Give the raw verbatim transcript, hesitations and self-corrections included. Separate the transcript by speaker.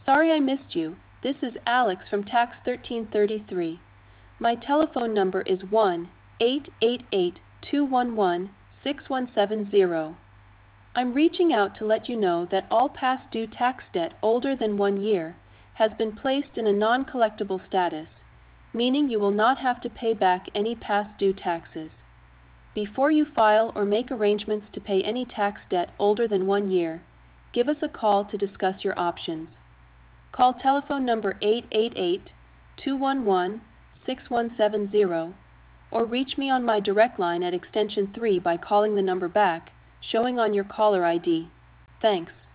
Speaker 1: Sorry I missed you. This is Alex from Tax thirteen thirty-three. My telephone number is one eight eight eight, two one one, six one seven zero. I'm reaching out to let you know that all past due tax debt older than one year has been placed in a non-collectible status, meaning you will not have to pay back any past due taxes. Before you file or make arrangements to pay any tax debt older than one year, give us a call to discuss your options. Call telephone number eight eight eight, two one one, six one seven zero or reach me on my direct line at extension three by calling the number back, showing on your caller I D. Thanks.